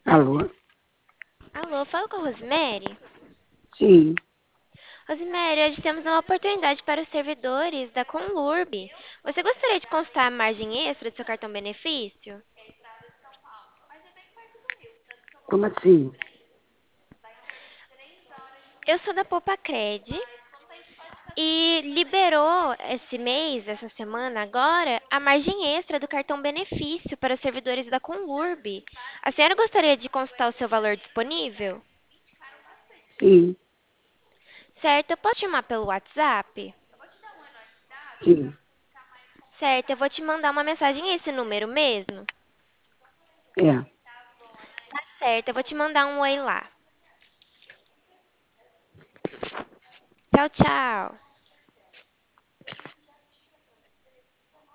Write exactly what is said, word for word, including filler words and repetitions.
Alô? Alô, falo com a Rosemary. Sim, Rosemary, hoje temos uma oportunidade para os servidores da Conlurb. Você gostaria de constar a margem extra do seu cartão benefício? como assim? Eu sou da Popacred e liberou esse mês, essa semana agora, a margem extra do cartão benefício para os servidores da Conlurb. A senhora gostaria de constar o seu valor disponível? Sim, Certo, eu posso te chamar pelo WhatsApp? sim, Certo, eu vou te mandar uma mensagem nesse número mesmo? é. Certo, eu vou te mandar um oi lá. Tchau, tchau.